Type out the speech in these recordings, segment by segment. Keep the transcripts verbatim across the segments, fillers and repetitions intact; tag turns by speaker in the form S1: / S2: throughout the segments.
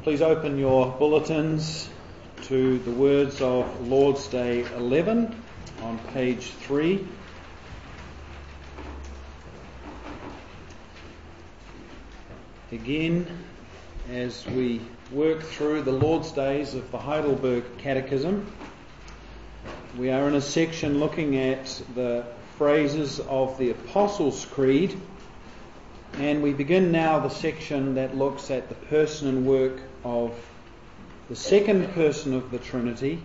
S1: Please open your bulletins to the words of Lord's Day eleven on page three. Again, as we work through the Lord's Days of the Heidelberg Catechism, we are in a section looking at the phrases of the Apostles' Creed, and we begin now the section that looks at the person and work of the second person of the Trinity,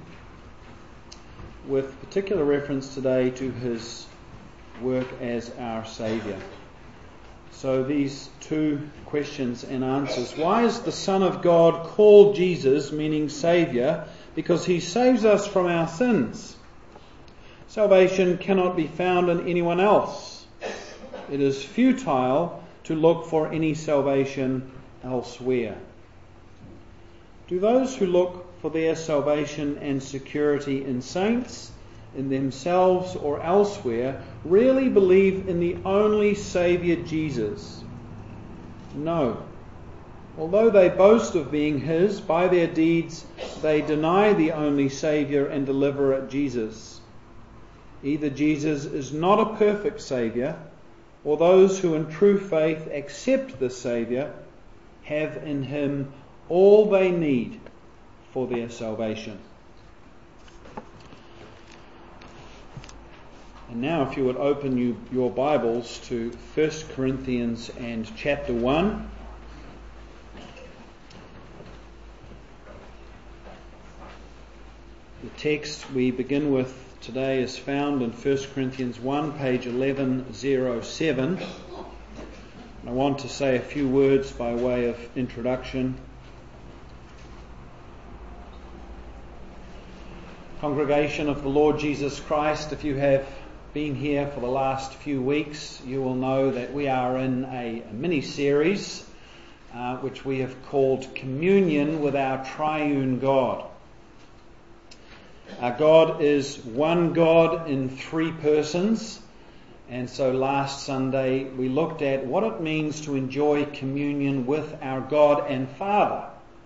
S1: with particular reference today to his work as our Saviour. So these two questions and answers. Why is the Son of God called Jesus, meaning Saviour? Because he saves us from our sins. Salvation cannot be found in anyone else. It is futile to look for any salvation elsewhere. Do those who look for their salvation and security in saints, in themselves or elsewhere, really believe in the only Saviour, Jesus? No. Although they boast of being His, by their deeds they deny the only Saviour and Deliverer, Jesus. Either Jesus is not a perfect Saviour, or those who in true faith accept the Saviour have in Him all they need for their salvation. And now if you would open you, your Bibles to First Corinthians and chapter one. The text we begin with today is found in First Corinthians one, page eleven oh seven. I want to say a few words by way of introduction. Congregation of the Lord Jesus Christ, if you have been here for the last few weeks, you will know that we are in a mini-series uh, which we have called Communion with our Triune God. Our God is one God in three persons, and so last Sunday we looked at what it means to enjoy communion with our God and Father.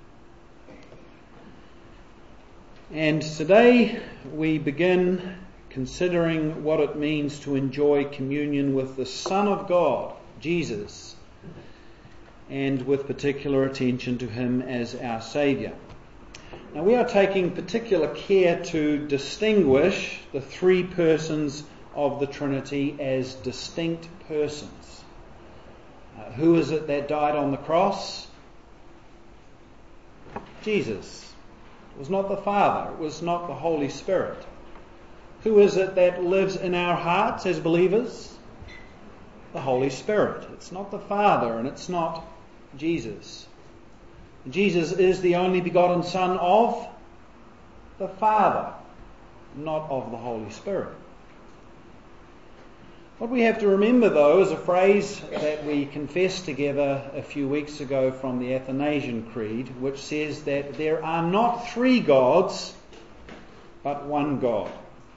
S1: And today we begin considering what it means to enjoy communion with the Son of God, Jesus, and with particular attention to Him as our Saviour. Now we are taking particular care to distinguish the three persons of the Trinity as distinct persons. Uh, who is it that died on the cross? Jesus. It was not the Father. It was not the Holy Spirit. Who is it that lives in our hearts as believers? The Holy Spirit. It's not the Father and it's not Jesus. Jesus is the only begotten Son of the Father, not of the Holy Spirit. What we have to remember, though, is a phrase that we confessed together a few weeks ago from the Athanasian Creed, which says that there are not three gods, but one God.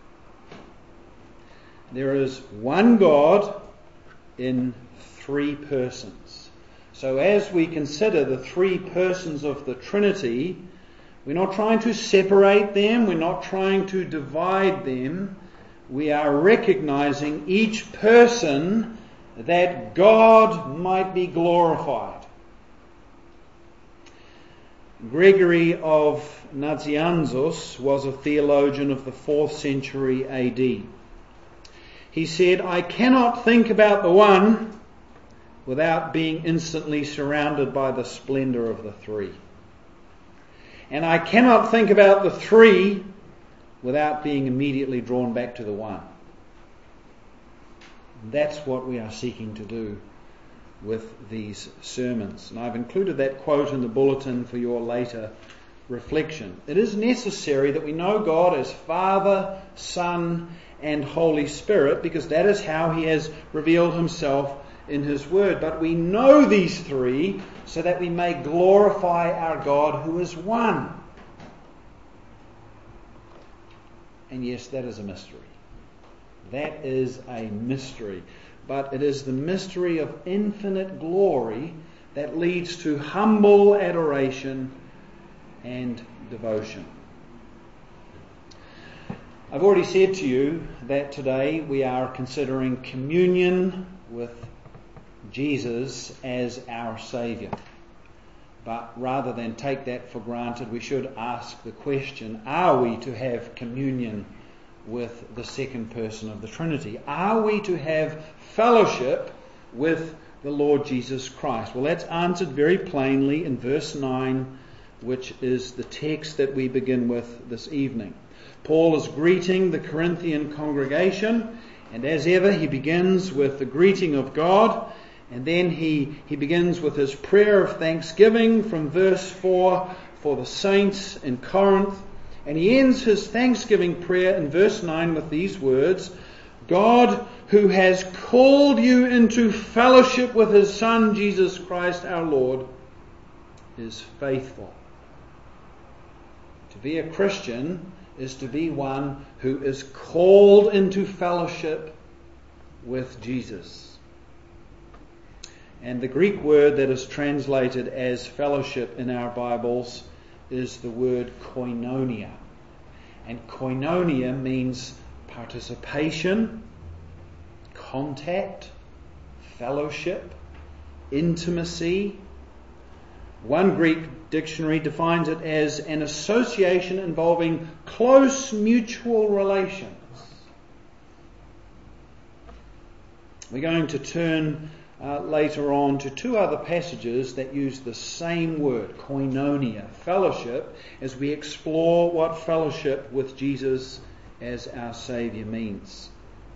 S1: There is one God in three persons. So as we consider the three persons of the Trinity, we're not trying to separate them, we're not trying to divide them. We are recognizing each person that God might be glorified. Gregory of Nazianzus was a theologian of the fourth century A D. He said, "I cannot think about the one without being instantly surrounded by the splendour of the three. And I cannot think about the three without being immediately drawn back to the one." That's what we are seeking to do with these sermons. And I've included that quote in the bulletin for your later reflection. It is necessary that we know God as Father, Son, and Holy Spirit, because that is how He has revealed Himself in His Word. But we know these three so that we may glorify our God who is one. And yes, that is a mystery. That is a mystery. But it is the mystery of infinite glory that leads to humble adoration and devotion. I've already said to you that today we are considering communion with Jesus as our Saviour. But rather than take that for granted, we should ask the question, are we to have communion with the second person of the Trinity? Are we to have fellowship with the Lord Jesus Christ? Well, that's answered very plainly in verse nine, which is the text that we begin with this evening. Paul is greeting the Corinthian congregation, and as ever he begins with the greeting of God, and then he, he begins with his prayer of thanksgiving from verse four for the saints in Corinth, and he ends his thanksgiving prayer in verse nine with these words, God, who has called you into fellowship with his Son, Jesus Christ our Lord, is faithful. To be a Christian is to be one who is called into fellowship with Jesus. And the Greek word that is translated as fellowship in our Bibles is the word koinonia. And koinonia means participation, contact, fellowship, intimacy. One Greek dictionary defines it as an association involving close mutual relations. We're going to turn uh, later on to two other passages that use the same word, koinonia, fellowship, as we explore what fellowship with Jesus as our Saviour means.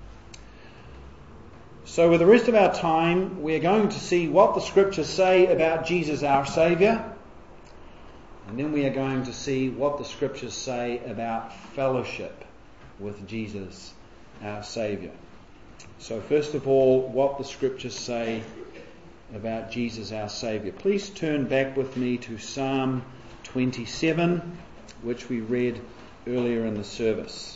S1: So with the rest of our time, we're going to see what the Scriptures say about Jesus our Saviour, and then we are going to see what the Scriptures say about fellowship with Jesus our Saviour. So first of all, what the Scriptures say about Jesus our Saviour. Please turn back with me to Psalm twenty-seven, which we read earlier in the service.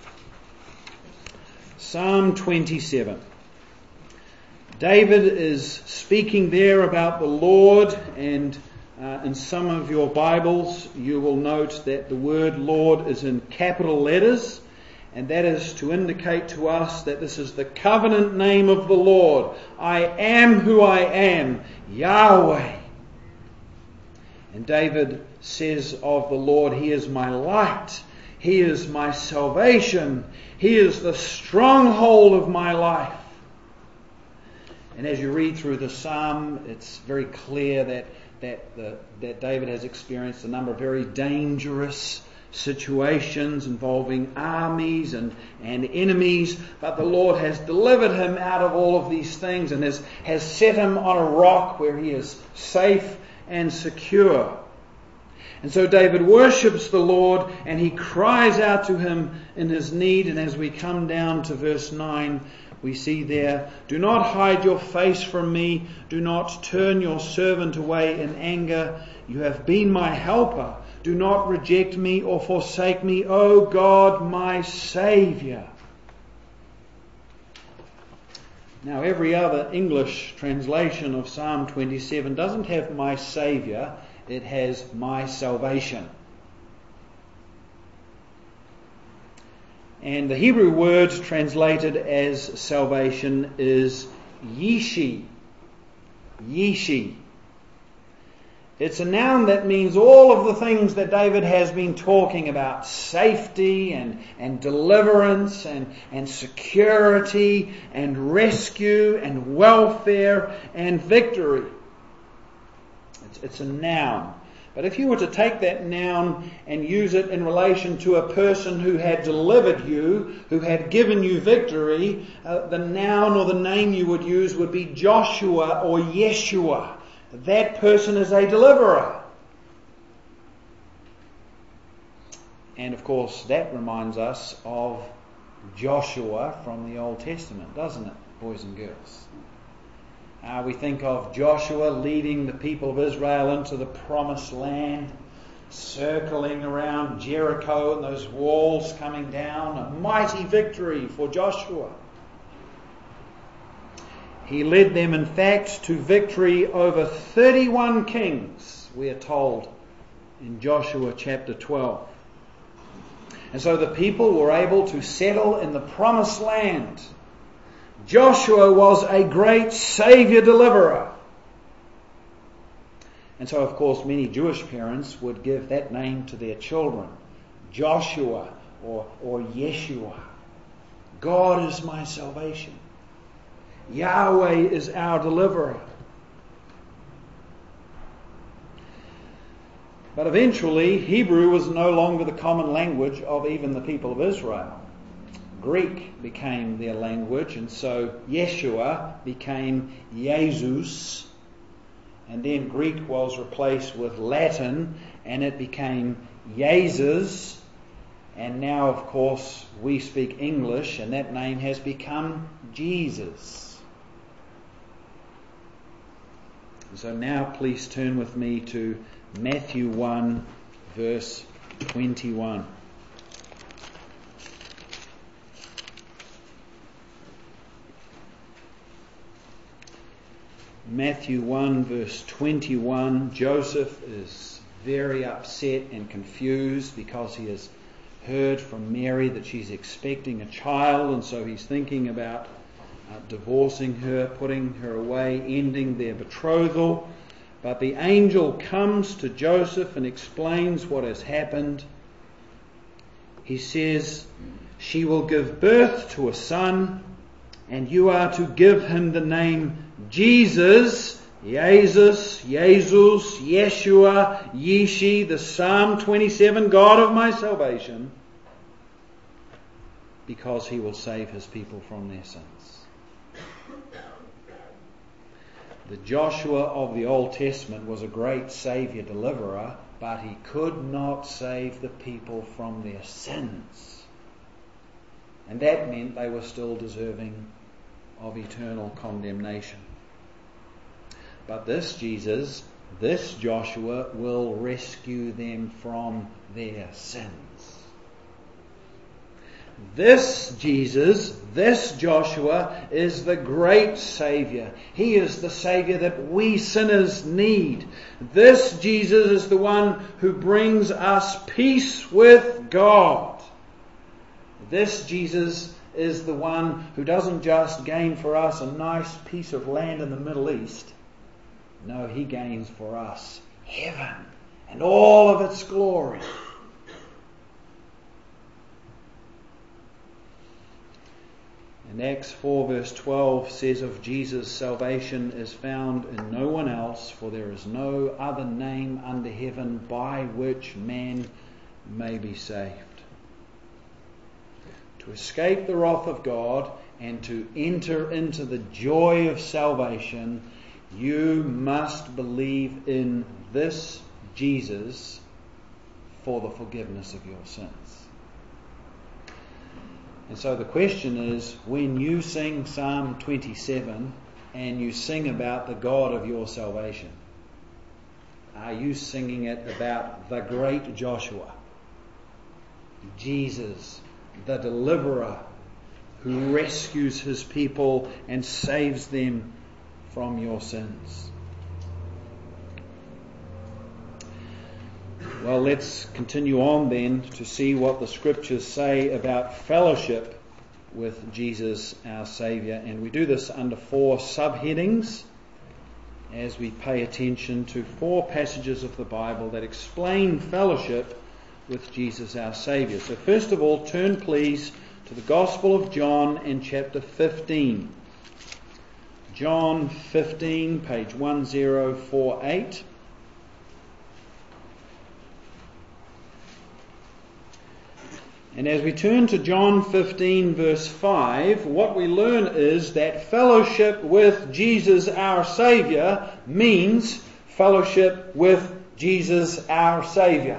S1: Psalm twenty-seven. David is speaking there about the Lord, and uh, in some of your Bibles you will note that the word Lord is in capital letters, and that is to indicate to us that this is the covenant name of the Lord. I am who I am, Yahweh. And David says of the Lord, He is my light, He is my salvation, He is the stronghold of my life. And as you read through the psalm, it's very clear that that, the, that David has experienced a number of very dangerous situations involving armies and, and enemies, but the Lord has delivered him out of all of these things and has, has set him on a rock where he is safe and secure. And so David worships the Lord and he cries out to him in his need. And as we come down to verse nine, we see there, do not hide your face from me. Do not turn your servant away in anger. You have been my helper. Do not reject me or forsake me, O God, my Saviour. Now, every other English translation of Psalm twenty-seven doesn't have my Saviour. It has my salvation. And the Hebrew word translated as salvation is Yishi. Yishi. It's a noun that means all of the things that David has been talking about. Safety and, and deliverance and, and security and rescue and welfare and victory. It's, it's a noun. But if you were to take that noun and use it in relation to a person who had delivered you, who had given you victory, uh, the noun or the name you would use would be Joshua or Yeshua. That person is a deliverer. And of course, that reminds us of Joshua from the Old Testament, doesn't it, boys and girls? Uh, we think of Joshua leading the people of Israel into the promised land, circling around Jericho and those walls coming down. A mighty victory for Joshua. He led them, in fact, to victory over thirty-one kings, we are told in Joshua chapter twelve. And so the people were able to settle in the promised land. Joshua was a great Saviour deliverer. And so, of course, many Jewish parents would give that name to their children. Joshua or, or Yeshua. God is my salvation. Yahweh is our deliverer. But eventually, Hebrew was no longer the common language of even the people of Israel. Greek became their language, and so Yeshua became Jesus, and then Greek was replaced with Latin, and it became Jesus, and now, of course, we speak English, and that name has become Jesus. So now please turn with me to Matthew one, verse twenty-one. Matthew one, verse twenty-one. Joseph is very upset and confused because he has heard from Mary that she's expecting a child, and so he's thinking about uh, divorcing her, putting her away, ending their betrothal. But the angel comes to Joseph and explains what has happened. He says, "She will give birth to a son, and you are to give him the name Jesus," Jesus, Jesus, Yeshua, Yeshi, the Psalm twenty-seven, God of my salvation, because he will save his people from their sins. The Joshua of the Old Testament was a great Saviour deliverer, but he could not save the people from their sins. And that meant they were still deserving of eternal condemnation. But this Jesus, this Joshua, will rescue them from their sins. This Jesus, this Joshua, is the great Saviour. He is the Saviour that we sinners need. This Jesus is the one who brings us peace with God. This Jesus is the one who doesn't just gain for us a nice piece of land in the Middle East. No, he gains for us heaven and all of its glory. And Acts four verse twelve says of Jesus, salvation is found in no one else, for there is no other name under heaven by which man may be saved. To escape the wrath of God and to enter into the joy of salvation, you must believe in this Jesus for the forgiveness of your sins. And so the question is, when you sing Psalm twenty-seven and you sing about the God of your salvation, are you singing it about the great Joshua, Jesus, the deliverer, who rescues his people and saves them from your sins? Well, let's continue on then to see what the Scriptures say about fellowship with Jesus, our Saviour. And we do this under four subheadings as we pay attention to four passages of the Bible that explain fellowship with Jesus, our Saviour. So first of all, turn please to the Gospel of John and chapter fifteen. John fifteen, page one zero four eight. And as we turn to John fifteen verse five, what we learn is that fellowship with Jesus our Saviour means fellowship with Jesus our Saviour.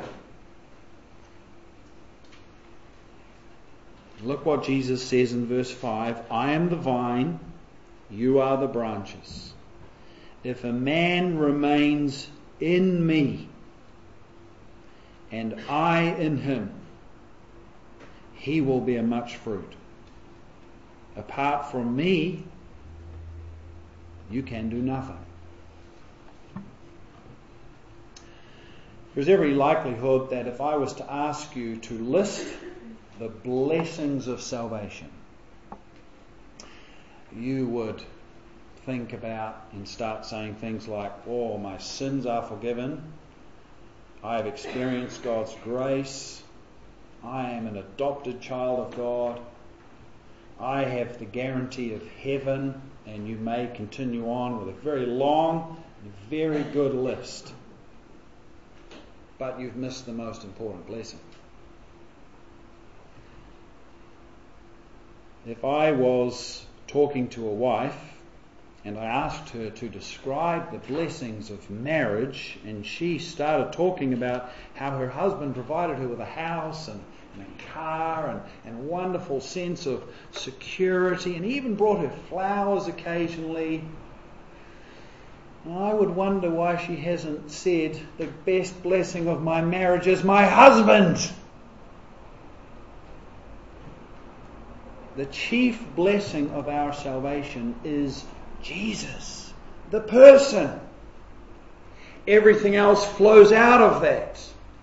S1: Look what Jesus says in verse five. I am the vine, you are the branches. If a man remains in me, and I in him, he will bear much fruit. Apart from me, you can do nothing. There's every likelihood that if I was to ask you to list the blessings of salvation, you would think about and start saying things like, oh, my sins are forgiven, I have experienced God's grace, I am an adopted child of God, I have the guarantee of heaven, and you may continue on with a very long and very good list. But you've missed the most important blessing. If I was talking to a wife and I asked her to describe the blessings of marriage, and she started talking about how her husband provided her with a house and, and a car and, and a wonderful sense of security and even brought her flowers occasionally, I would wonder why she hasn't said the best blessing of my marriage is my husband. The chief blessing of our salvation is Jesus, the person. Everything else flows out of that.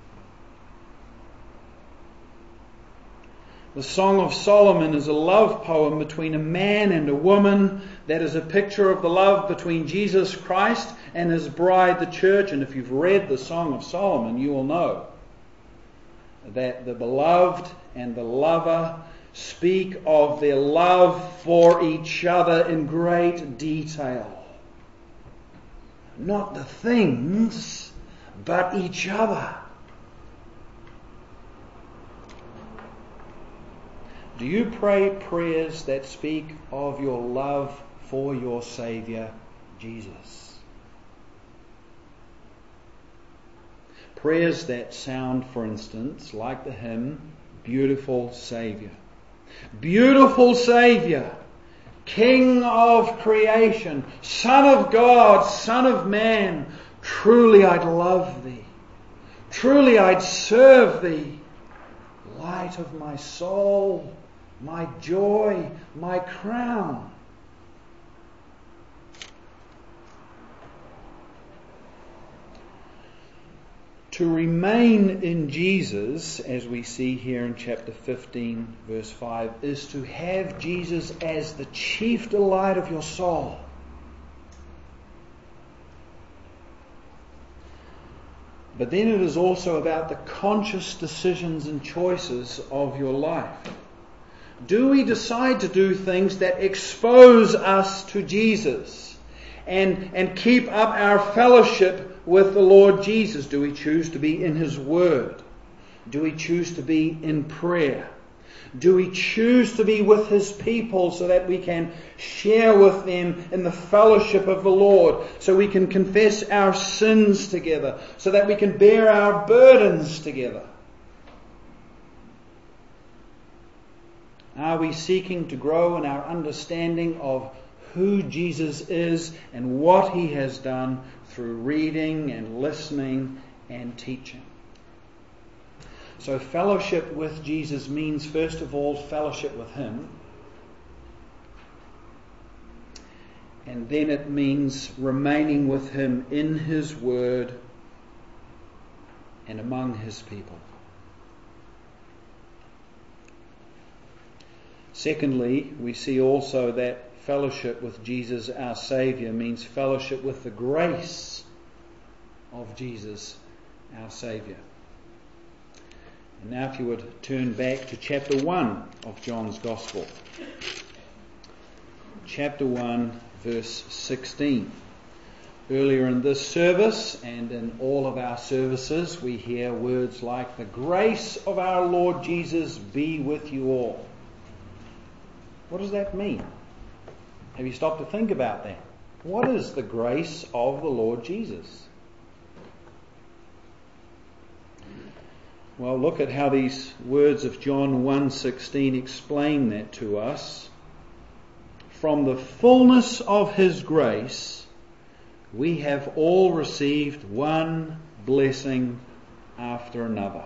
S1: The Song of Solomon is a love poem between a man and a woman that is a picture of the love between Jesus Christ and his bride, the church. And if you've read the Song of Solomon, you will know that the beloved and the lover speak of their love for each other in great detail. Not the things, but each other. Do you pray prayers that speak of your love for your Saviour, Jesus? Prayers that sound, for instance, like the hymn, Beautiful Saviour. Beautiful Saviour, King of creation, Son of God, Son of man, truly I'd love Thee. Truly I'd serve Thee. Light of my soul, my joy, my crown. To remain in Jesus, as we see here in chapter fifteen, verse five, is to have Jesus as the chief delight of your soul. But then it is also about the conscious decisions and choices of your life. Do we decide to do things that expose us to Jesus and, and keep up our fellowship with the Lord Jesus? Do we choose to be in His Word? Do we choose to be in prayer? Do we choose to be with His people so that we can share with them in the fellowship of the Lord, so we can confess our sins together, so that we can bear our burdens together? Are we seeking to grow in our understanding of who Jesus is and what He has done through reading and listening and teaching? So fellowship with Jesus means, first of all, fellowship with Him. And then it means remaining with Him in His Word and among His people. Secondly, we see also that fellowship with Jesus, our Saviour, means fellowship with the grace of Jesus, our Saviour. And now if you would turn back to chapter one of John's Gospel. Chapter one, verse sixteen. Earlier in this service and in all of our services, we hear words like, "The grace of our Lord Jesus be with you all." What does that mean? Have you stopped to think about that? What is the grace of the Lord Jesus? Well, look at how these words of John one sixteen explain that to us. From the fullness of His grace, we have all received one blessing after another.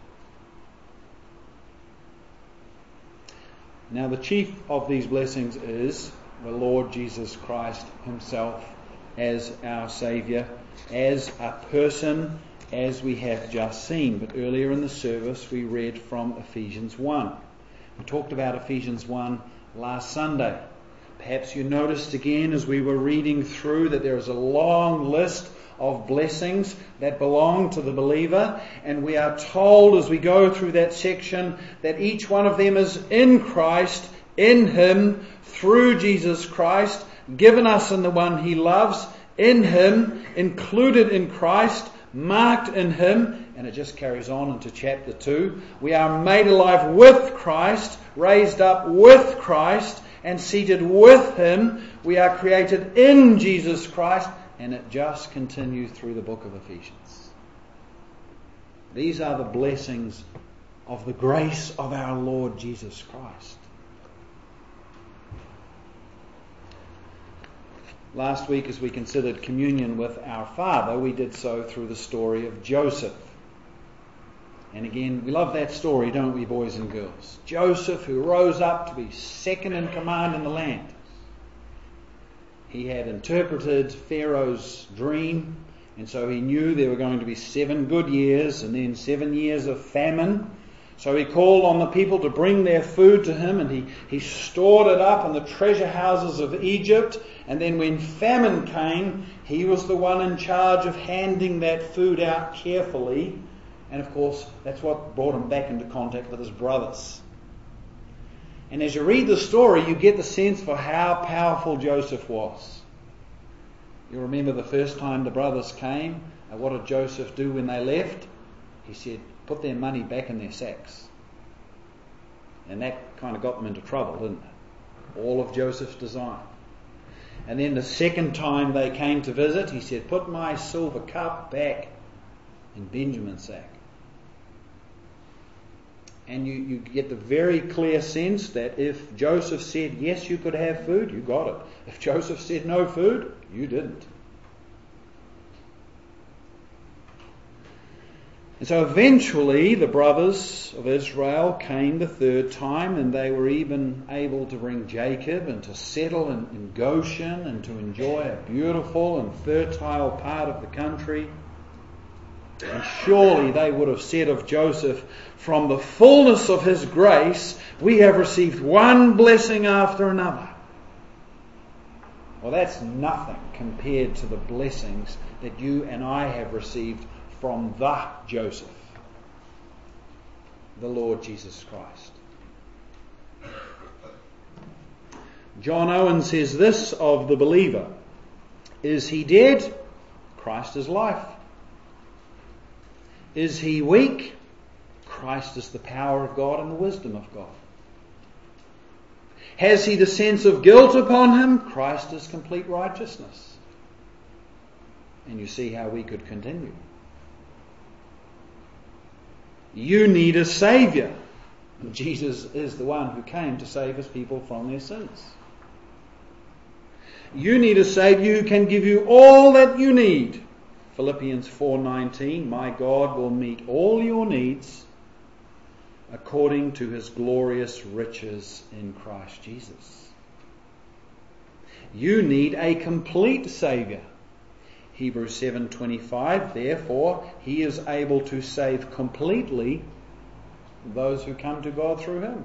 S1: Now, the chief of these blessings is the Lord Jesus Christ Himself as our Saviour, as a person as we have just seen. But earlier in the service we read from Ephesians one. We talked about Ephesians one last Sunday. Perhaps you noticed again as we were reading through that there is a long list of blessings that belong to the believer, and we are told as we go through that section that each one of them is in Christ, in Him, through Jesus Christ, given us in the one He loves, in Him, included in Christ, marked in Him, and it just carries on into chapter two. We are made alive with Christ, raised up with Christ, and seated with Him. We are created in Jesus Christ, and it just continues through the book of Ephesians. These are the blessings of the grace of our Lord Jesus Christ. Last week, as we considered communion with our Father, we did so through the story of Joseph. And again, we love that story, don't we, boys and girls? Joseph, who rose up to be second in command in the land. He had interpreted Pharaoh's dream, and so he knew there were going to be seven good years and then seven years of famine. So he called on the people to bring their food to him, and he, he stored it up in the treasure houses of Egypt. And then when famine came, he was the one in charge of handing that food out carefully. And of course, that's what brought him back into contact with his brothers. And as you read the story, you get the sense for how powerful Joseph was. You remember the first time the brothers came, and what did Joseph do when they left? He said, put their money back in their sacks. And that kind of got them into trouble, didn't it? All of Joseph's design. And then the second time they came to visit, he said, put my silver cup back in Benjamin's sack. And you, you get the very clear sense that if Joseph said, yes, you could have food, you got it. If Joseph said no food, you didn't. And so eventually the brothers of Israel came the third time, and they were even able to bring Jacob and to settle in, in Goshen and to enjoy a beautiful and fertile part of the country. And surely they would have said of Joseph, from the fullness of his grace, we have received one blessing after another. Well, that's nothing compared to the blessings that you and I have received from the Joseph, the Lord Jesus Christ. John Owen says this of the believer: is he dead? Christ is life. Is he weak? Christ is the power of God and the wisdom of God. Has he the sense of guilt upon him? Christ is complete righteousness. And you see how we could continue. You need a Saviour. And Jesus is the one who came to save his people from their sins. You need a Saviour who can give you all that you need. Philippians four nineteen, my God will meet all your needs according to his glorious riches in Christ Jesus. You need a complete Saviour. Hebrews seven twenty-five, therefore he is able to save completely those who come to God through him.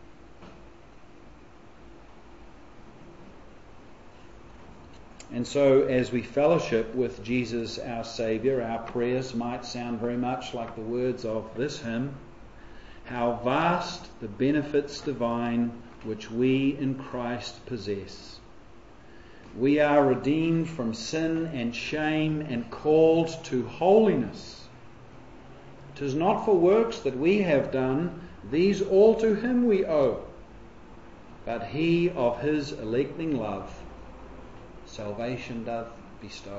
S1: And so as we fellowship with Jesus our Saviour, our prayers might sound very much like the words of this hymn: how vast the benefits divine which we in Christ possess. We are redeemed from sin and shame and called to holiness. 'Tis not for works that we have done, these all to him we owe, but he of his electing love salvation doth bestow.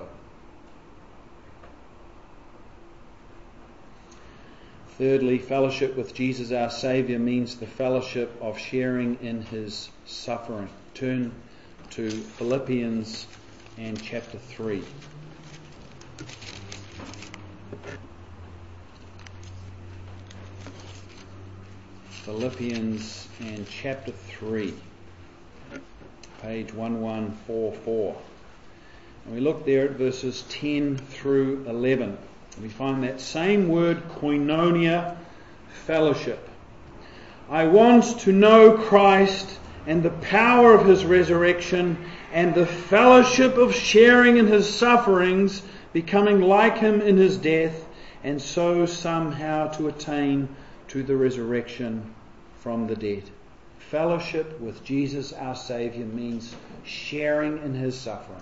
S1: Thirdly, fellowship with Jesus our Saviour means the fellowship of sharing in his suffering. Turn to Philippians and chapter three. Philippians and chapter three. Page eleven forty-four. And we look there at verses ten through eleven. We find that same word, koinonia, fellowship. I want to know Christ and the power of his resurrection and the fellowship of sharing in his sufferings, becoming like him in his death, and so somehow to attain to the resurrection from the dead. Fellowship with Jesus our Saviour means sharing in his sufferings.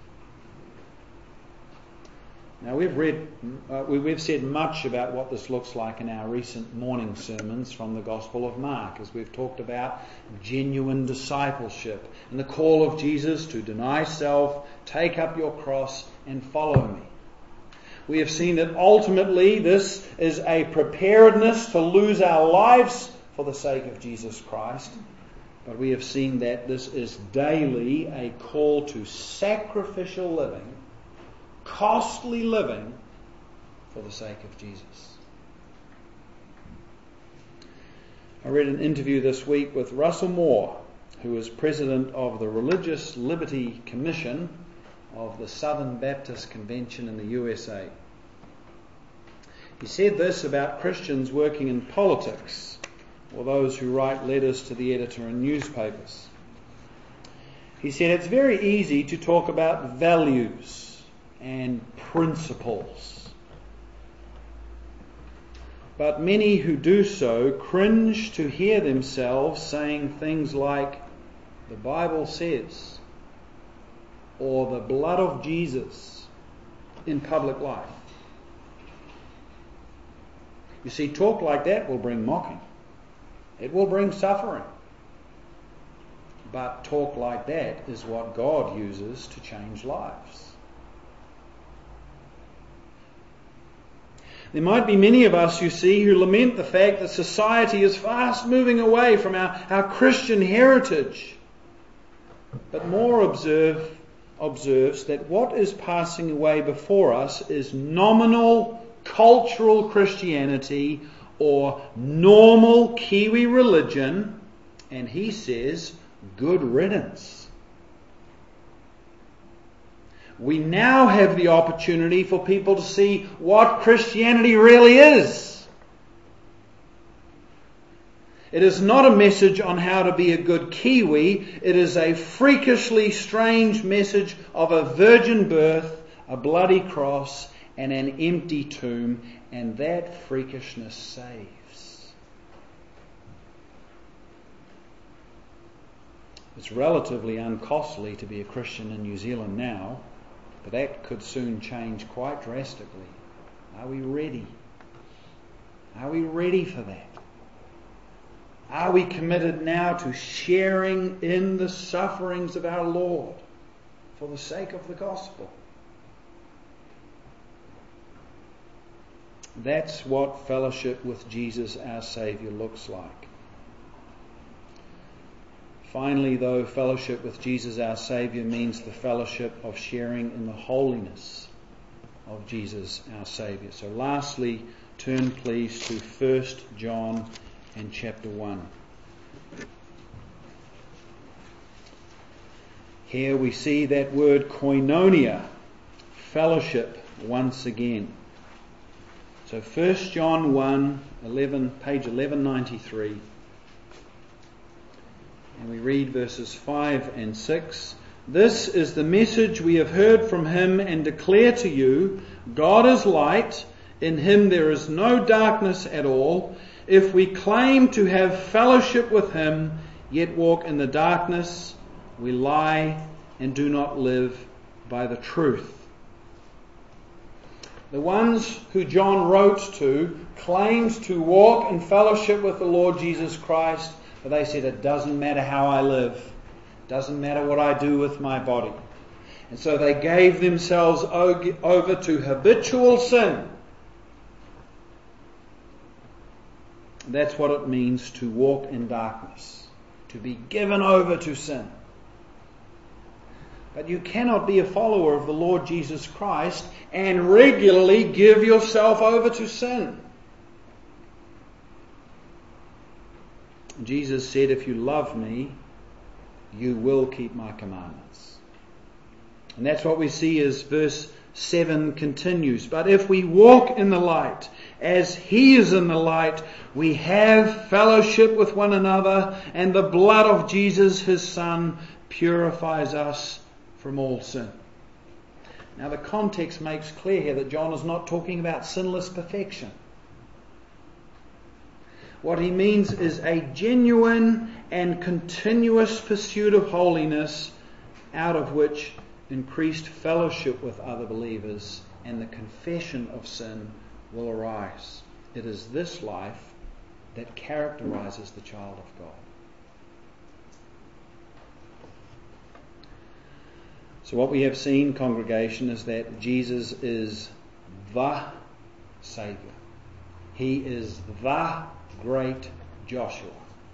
S1: Now we've read, uh, we've said much about what this looks like in our recent morning sermons from the Gospel of Mark, as we've talked about genuine discipleship and the call of Jesus to deny self, take up your cross and follow me. We have seen that ultimately this is a preparedness to lose our lives for the sake of Jesus Christ. But we have seen that this is daily a call to sacrificial living, costly living for the sake of Jesus. I read an interview this week with Russell Moore, who is president of the Religious Liberty Commission of the Southern Baptist Convention in the U S A. He said this about Christians working in politics, or those who write letters to the editor in newspapers. He said it's very easy to talk about values and principles, but many who do so cringe to hear themselves saying things like, the Bible says, or the blood of Jesus in public life. You see, talk like that will bring mocking. It will bring suffering. But talk like that is what God uses to change lives. There might be many of us, you see, who lament the fact that society is fast moving away from our, our Christian heritage. But Moore observe, observes that what is passing away before us is nominal cultural Christianity or normal Kiwi religion, and he says, good riddance. We now have the opportunity for people to see what Christianity really is. It is not a message on how to be a good Kiwi. It is a freakishly strange message of a virgin birth, a bloody cross, and an empty tomb, and that freakishness saves. It's relatively uncostly to be a Christian in New Zealand now, but that could soon change quite drastically. Are we ready? Are we ready for that? Are we committed now to sharing in the sufferings of our Lord for the sake of the gospel? That's what fellowship with Jesus our Saviour looks like. Finally, though, fellowship with Jesus our Saviour means the fellowship of sharing in the holiness of Jesus our Saviour. So lastly, turn please to First John and chapter one. Here we see that word koinonia, fellowship, once again. So First John one, eleven, page eleven ninety-three. And we read verses five and six. This is the message we have heard from him and declare to you. God is light. In him there is no darkness at all. If we claim to have fellowship with him, yet walk in the darkness, we lie and do not live by the truth. The ones who John wrote to claimed to walk in fellowship with the Lord Jesus Christ, but they said, it doesn't matter how I live. It doesn't matter what I do with my body. And so they gave themselves over to habitual sin. That's what it means to walk in darkness, to be given over to sin. But you cannot be a follower of the Lord Jesus Christ and regularly give yourself over to sin. Jesus said, if you love me, you will keep my commandments. And that's what we see as verse seven continues, "But if we walk in the light, as He is in the light, we have fellowship with one another, and the blood of Jesus, His Son, purifies us from all sin." Now the context makes clear here that John is not talking about sinless perfection. What he means is a genuine and continuous pursuit of holiness, out of which increased fellowship with other believers and the confession of sin will arise. It is this life that characterizes the child of God. So what we have seen, congregation, is that Jesus is the Saviour. He is the great Joshua.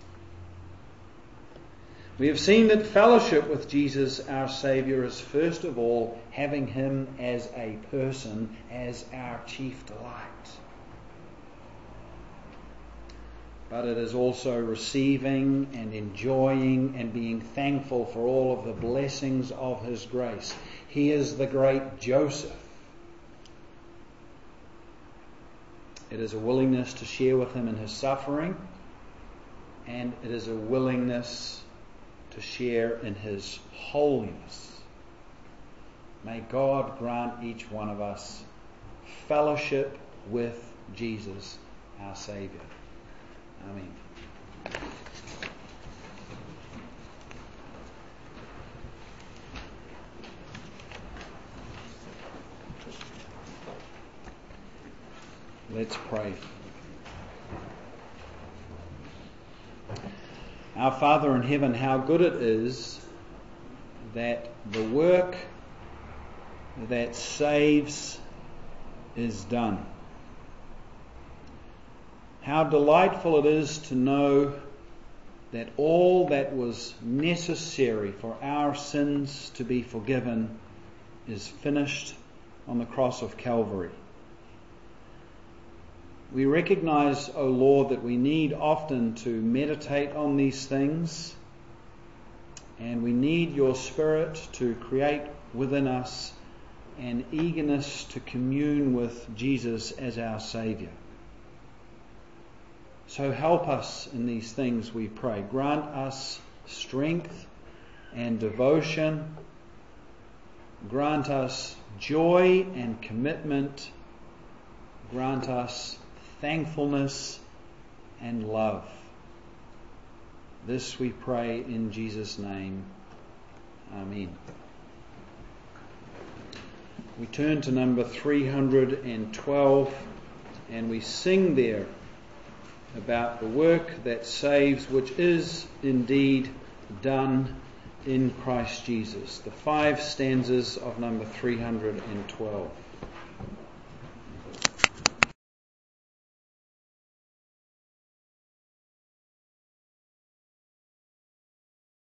S1: We have seen that fellowship with Jesus, our Saviour, is first of all having Him as a person, as our chief delight. But it is also receiving and enjoying and being thankful for all of the blessings of His grace. He is the great Joseph. It is a willingness to share with Him in His suffering, and it is a willingness to share in His holiness. May God grant each one of us fellowship with Jesus, our Saviour. Amen. Let's pray. Our Father in heaven, how good it is that the work that saves is done. How delightful it is to know that all that was necessary for our sins to be forgiven is finished on the cross of Calvary. We recognize, O Lord, that we need often to meditate on these things, and we need your Spirit to create within us an eagerness to commune with Jesus as our Saviour. So help us in these things, we pray. Grant us strength and devotion. Grant us joy and commitment. Grant us thankfulness and love. This we pray in Jesus' name. Amen. We turn to number three hundred twelve, and we sing there about the work that saves, which is indeed done in Christ Jesus. The five stanzas of number three hundred twelve.